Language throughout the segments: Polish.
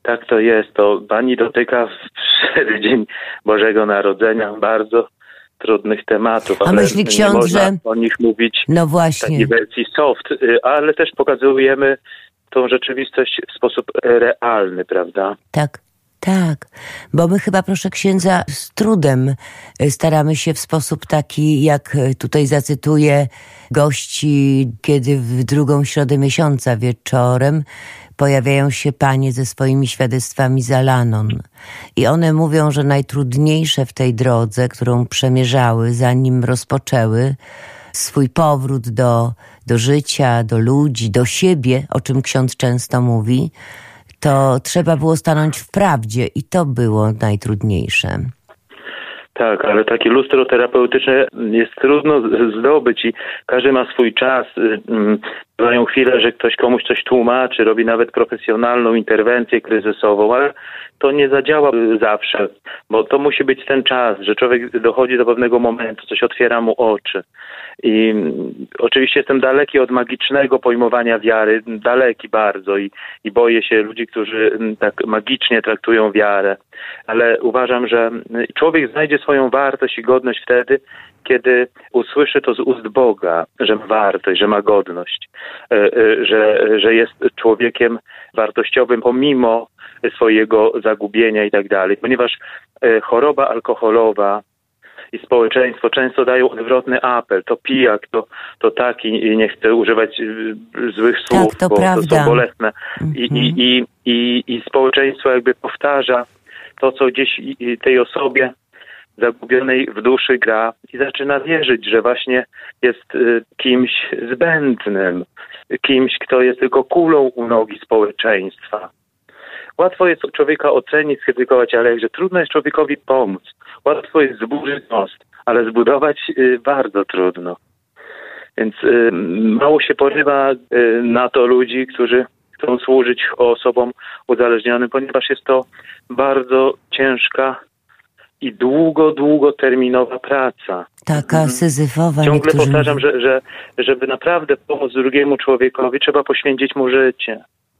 Tak to jest. To pani dotyka w przeddzień Bożego Narodzenia bardzo trudnych tematów. A myśli ksiądz, nie można że o nich mówić no w właśnie. takiej wersji soft, ale też pokazujemy tą rzeczywistość w sposób realny, prawda? Tak, bo my chyba, proszę księdza, z trudem staramy się w sposób taki, jak tutaj zacytuję gości, kiedy w drugą środę miesiąca wieczorem pojawiają się panie ze swoimi świadectwami z Al-Anon. I one mówią, że najtrudniejsze w tej drodze, którą przemierzały, zanim rozpoczęły swój powrót do życia, do ludzi, do siebie, o czym ksiądz często mówi, to trzeba było stanąć w prawdzie i to było najtrudniejsze. Tak, ale takie lustro terapeutyczne jest trudno zdobyć i każdy ma swój czas. Bywają chwile, że ktoś komuś coś tłumaczy, robi nawet profesjonalną interwencję kryzysową, ale to nie zadziała zawsze, bo to musi być ten czas, że człowiek dochodzi do pewnego momentu, coś otwiera mu oczy. I oczywiście jestem daleki od magicznego pojmowania wiary, daleki bardzo i boję się ludzi, którzy tak magicznie traktują wiarę, ale uważam, że człowiek znajdzie swoją wartość i godność wtedy, kiedy usłyszy to z ust Boga, że ma wartość, że ma godność, że jest człowiekiem wartościowym pomimo swojego zagubienia i tak dalej. Ponieważ choroba alkoholowa i społeczeństwo często dają odwrotny apel. To pijak, to taki, i nie chcę używać złych słów, tak, bo prawda. to są bolesne. I społeczeństwo jakby powtarza to, co gdzieś tej osobie zagubionej w duszy gra i zaczyna wierzyć, że właśnie jest kimś zbędnym, kimś, kto jest tylko kulą u nogi społeczeństwa. Łatwo jest człowieka ocenić, skrytykować, ale jakże trudno jest człowiekowi pomóc. Łatwo jest zburzyć most, ale zbudować bardzo trudno. Więc mało się porywa na to ludzi, którzy chcą służyć osobom uzależnionym, ponieważ jest to bardzo ciężka i długoterminowa praca. Taka syzyfowa. Ciągle powtarzam, mówią. że żeby naprawdę pomóc drugiemu człowiekowi, trzeba poświęcić mu życie.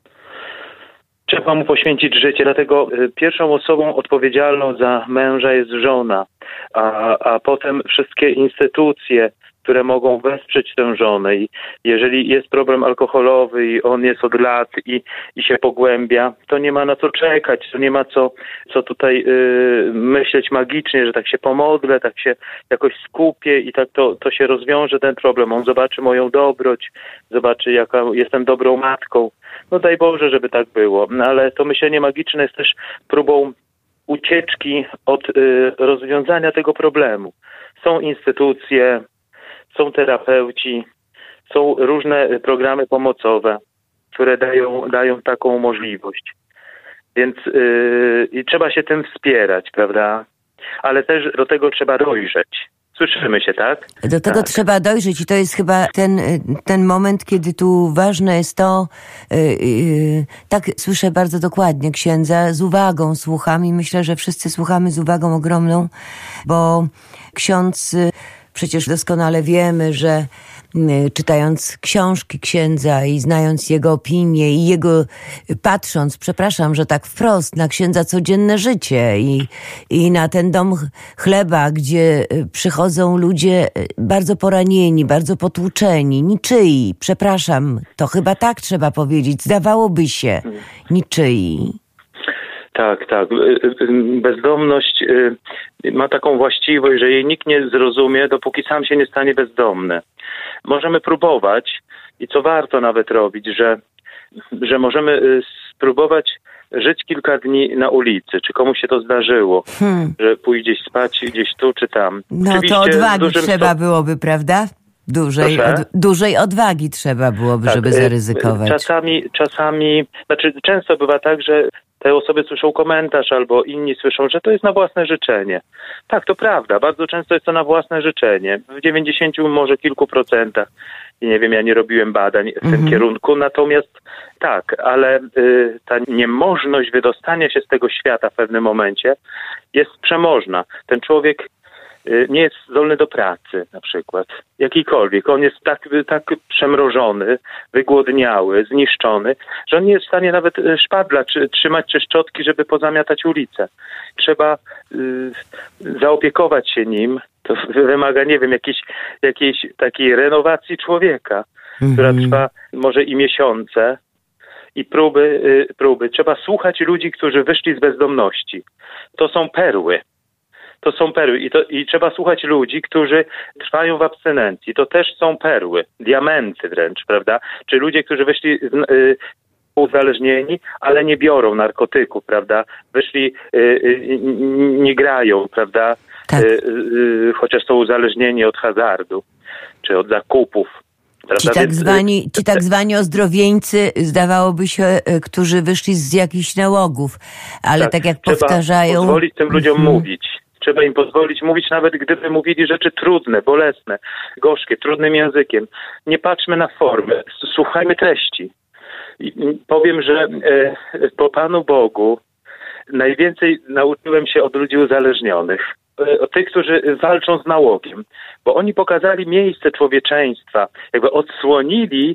Trzeba mu poświęcić życie, dlatego pierwszą osobą odpowiedzialną za męża jest żona, a potem wszystkie instytucje, które mogą wesprzeć tę żonę. I jeżeli jest problem alkoholowy i on jest od lat i się pogłębia, to nie ma na co czekać, to nie ma co tutaj myśleć magicznie, że tak się pomodlę, tak się jakoś skupię i tak to się rozwiąże ten problem. On zobaczy moją dobroć, zobaczy jaka jestem dobrą matką. No daj Boże, żeby tak było. No, ale to myślenie magiczne jest też próbą ucieczki od rozwiązania tego problemu. Są instytucje, są terapeuci, są różne programy pomocowe, które dają taką możliwość. Więc i trzeba się tym wspierać, prawda? Ale też do tego trzeba dojrzeć. Słyszymy się, tak? Do tego trzeba dojrzeć i to jest chyba ten moment, kiedy tu ważne jest to, tak słyszę bardzo dokładnie księdza, z uwagą słucham i myślę, że wszyscy słuchamy z uwagą ogromną, bo ksiądz, przecież doskonale wiemy, że czytając książki księdza i znając jego opinię i jego patrząc, przepraszam, że tak wprost, na księdza codzienne życie i na ten dom chleba, gdzie przychodzą ludzie bardzo poranieni, bardzo potłuczeni, niczyi, przepraszam, to chyba tak trzeba powiedzieć, zdawałoby się, niczyi. Tak. Bezdomność ma taką właściwość, że jej nikt nie zrozumie, dopóki sam się nie stanie bezdomny. Możemy próbować i co warto nawet robić, że możemy spróbować żyć kilka dni na ulicy. Czy komuś się to zdarzyło, że pójdzie spać gdzieś tu czy tam. No oczywiście to odwagi trzeba byłoby, prawda? Dużej odwagi trzeba byłoby, tak, żeby zaryzykować. Czasami, często bywa tak, że te osoby słyszą komentarz albo inni słyszą, że to jest na własne życzenie. Tak, to prawda. Bardzo często jest to na własne życzenie. W 90 może kilku procentach. I nie wiem, ja nie robiłem badań w tym kierunku. Natomiast tak, ale ta niemożność wydostania się z tego świata w pewnym momencie jest przemożna. Ten człowiek nie jest zdolny do pracy na przykład, jakikolwiek. On jest tak przemrożony, wygłodniały, zniszczony, że on nie jest w stanie nawet szpadla trzymać czy szczotki, żeby pozamiatać ulicę. Trzeba zaopiekować się nim. To wymaga, nie wiem, jakiejś takiej renowacji człowieka, która trwa może i miesiące. I próby. Trzeba słuchać ludzi, którzy wyszli z bezdomności. To są perły. I trzeba słuchać ludzi, którzy trwają w abstynencji. To też są perły. Diamenty wręcz, prawda? Czy ludzie, którzy wyszli uzależnieni, ale nie biorą narkotyków, prawda? Wyszli, nie grają, prawda? Tak. Chociaż są uzależnieni od hazardu, czy od zakupów. Ci tak zwani ozdrowieńcy, zdawałoby się, którzy wyszli z jakichś nałogów, ale tak jak powtarzają... Trzeba pozwolić tym ludziom mówić. Trzeba im pozwolić mówić, nawet gdyby mówili rzeczy trudne, bolesne, gorzkie, trudnym językiem. Nie patrzmy na formy, słuchajmy treści. I powiem, że po Panu Bogu najwięcej nauczyłem się od ludzi uzależnionych. Od tych, którzy walczą z nałogiem, bo oni pokazali miejsce człowieczeństwa, jakby odsłonili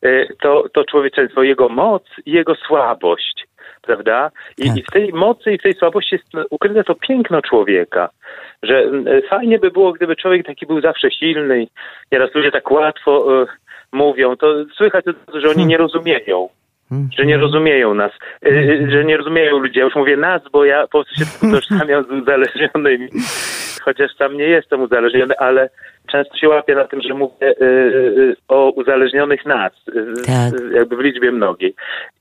to człowieczeństwo, jego moc i jego słabość, prawda? I w tej mocy i w tej słabości jest ukryte to piękno człowieka, że fajnie by było, gdyby człowiek taki był zawsze silny. Nieraz ludzie tak łatwo mówią, to słychać, że oni nie rozumieją. Że nie rozumieją nas, że nie rozumieją ludzi. Ja już mówię nas, bo ja po prostu się utożsamiam z uzależnionymi. Chociaż sam nie jestem uzależniony, ale często się łapię na tym, że mówię o uzależnionych nas, jakby w liczbie mnogiej.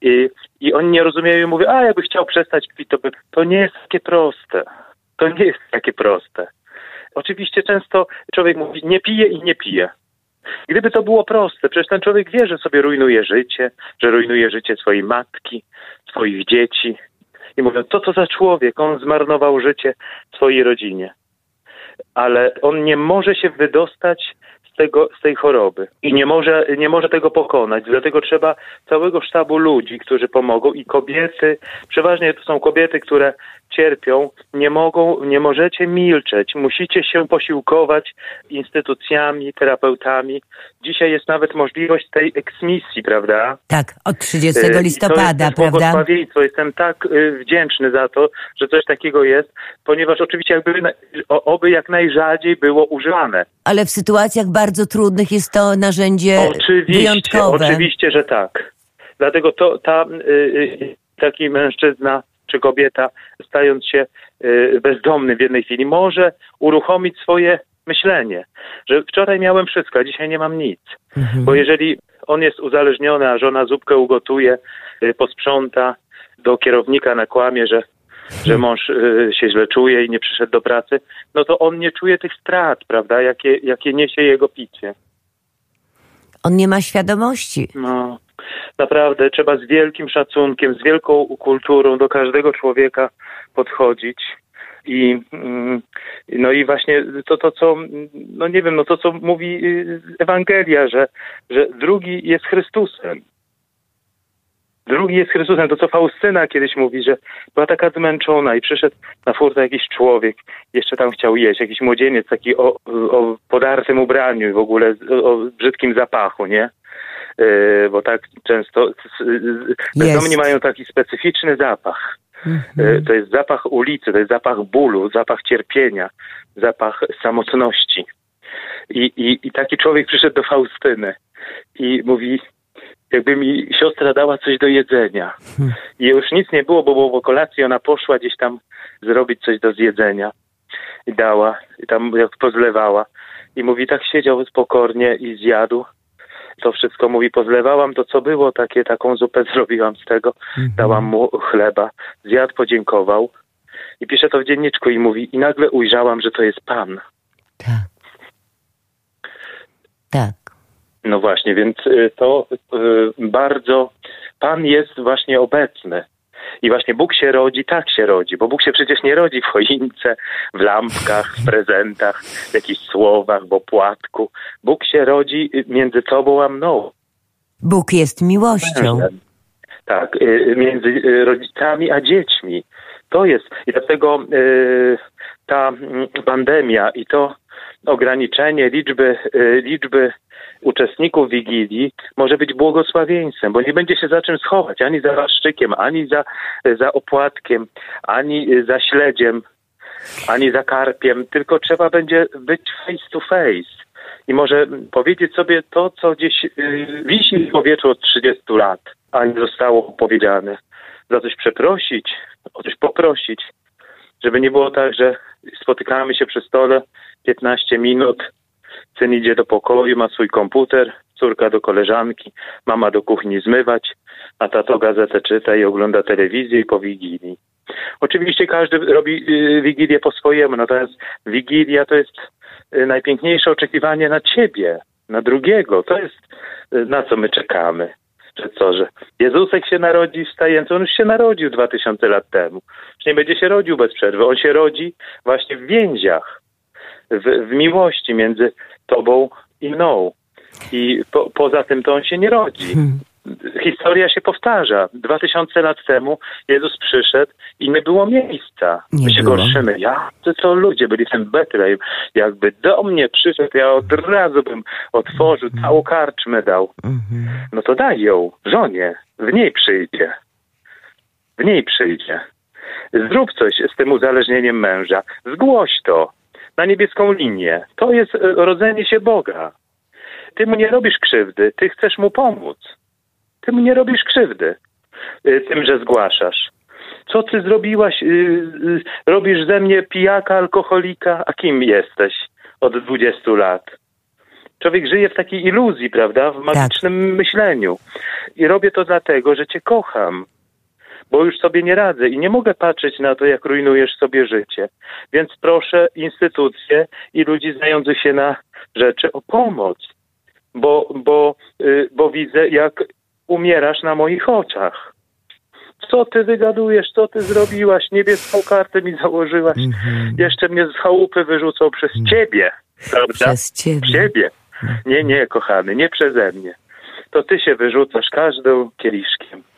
I oni nie rozumieją i mówią, jakby chciał przestać pić, to nie jest takie proste. To nie jest takie proste. Oczywiście często człowiek mówi, nie pije i nie pije. Gdyby to było proste, przecież ten człowiek wie, że sobie rujnuje życie, że rujnuje życie swojej matki, swoich dzieci. I mówią, co za człowiek, on zmarnował życie swojej rodzinie. Ale on nie może się wydostać z tej choroby i nie może tego pokonać. Dlatego trzeba całego sztabu ludzi, którzy pomogą i kobiety, przeważnie to są kobiety, które cierpią, nie możecie milczeć, musicie się posiłkować instytucjami, terapeutami. Dzisiaj jest nawet możliwość tej eksmisji, prawda? Tak, od 30 listopada, to jest prawda? Błogosławieństwo. Jestem tak wdzięczny za to, że coś takiego jest, ponieważ oczywiście oby jak najrzadziej było używane. Ale w sytuacjach bardzo trudnych jest to narzędzie wyjątkowe. Oczywiście, że tak. Dlatego taki mężczyzna czy kobieta, stając się bezdomny w jednej chwili, może uruchomić swoje myślenie, że wczoraj miałem wszystko, a dzisiaj nie mam nic. Bo jeżeli on jest uzależniony, a żona zupkę ugotuje, posprząta, do kierownika nakłamie, że mąż się źle czuje i nie przyszedł do pracy, no to on nie czuje tych strat, prawda, jakie niesie jego picie. On nie ma świadomości. No, naprawdę trzeba z wielkim szacunkiem, z wielką kulturą do każdego człowieka podchodzić. No i właśnie to co mówi Ewangelia, że drugi jest Chrystusem. Drugi jest Chrystusem. To co Faustyna kiedyś mówi, że była taka zmęczona i przyszedł na furtę jakiś człowiek, jeszcze tam chciał jeść, jakiś młodzieniec taki o podartym ubraniu i w ogóle o brzydkim zapachu, nie? Bo tak często bezdomni mają taki specyficzny zapach. To jest zapach ulicy, to jest zapach bólu, zapach cierpienia, zapach samotności. I taki człowiek przyszedł do Faustyny i mówi, jakby mi siostra dała coś do jedzenia. I już nic nie było, bo było po kolacji, ona poszła gdzieś tam zrobić coś do zjedzenia. I dała, i tam jak pozlewała. I mówi, tak siedział pokornie i zjadł. To wszystko mówi, pozlewałam to, co było, taką zupę zrobiłam z tego. Dałam mu chleba. Zjadł, podziękował. I pisze to w dzienniczku i mówi, i nagle ujrzałam, że to jest Pan. Tak. Tak. No właśnie, więc to bardzo... Pan jest właśnie obecny. I właśnie Bóg się rodzi, tak się rodzi, bo Bóg się przecież nie rodzi w choince, w lampkach, w prezentach, w jakichś słowach, w opłatku. Bóg się rodzi między tobą a mną. Bóg jest miłością. Tak, między rodzicami a dziećmi. To jest. I dlatego ta pandemia i to ograniczenie liczby uczestników Wigilii może być błogosławieństwem, bo nie będzie się za czym schować, ani za waszczykiem, ani za opłatkiem, ani za śledziem, ani za karpiem, tylko trzeba będzie być face to face i może powiedzieć sobie to, co gdzieś wisi w powietrzu od 30 lat, a nie zostało powiedziane. Za coś przeprosić, o coś poprosić, żeby nie było tak, że spotykamy się przy stole 15 minut, syn idzie do pokoju, ma swój komputer, córka do koleżanki, mama do kuchni zmywać, a tato gazetę czyta i ogląda telewizję i po Wigilii. Oczywiście każdy robi Wigilię po swojemu, natomiast Wigilia to jest najpiękniejsze oczekiwanie na ciebie, na drugiego. To jest na co my czekamy. Że Jezusek się narodzi wstający, on już się narodził 2000 lat temu. Już nie będzie się rodził bez przerwy. On się rodzi właśnie w więziach, w miłości między tobą i mną. I poza tym to on się nie rodzi. Historia się powtarza. 2000 lat temu Jezus przyszedł i nie było miejsca. My się gorszymy. To ludzie byli w tym Betlejem. Jakby do mnie przyszedł, ja od razu bym otworzył, całą karczmę dał. No to daj ją żonie. W niej przyjdzie. W niej przyjdzie. Zrób coś z tym uzależnieniem męża. Zgłoś to na niebieską linię. To jest rodzenie się Boga. Ty mu nie robisz krzywdy. Ty chcesz mu pomóc. Ty mu nie robisz krzywdy tym, że zgłaszasz. Co ty zrobiłaś? Robisz ze mnie pijaka, alkoholika? A kim jesteś od 20 lat? Człowiek żyje w takiej iluzji, prawda? W magicznym myśleniu. I robię to dlatego, że cię kocham. Bo już sobie nie radzę i nie mogę patrzeć na to, jak rujnujesz sobie życie. Więc proszę instytucje i ludzi znających się na rzeczy o pomoc. Bo widzę, jak umierasz na moich oczach. Co ty wygadujesz? Co ty zrobiłaś? Niebieską kartę mi założyłaś. Jeszcze mnie z chałupy wyrzucą przez ciebie. Prawda? Przez ciebie. Nie, kochany, nie przeze mnie. To ty się wyrzucasz każdą kieliszkiem.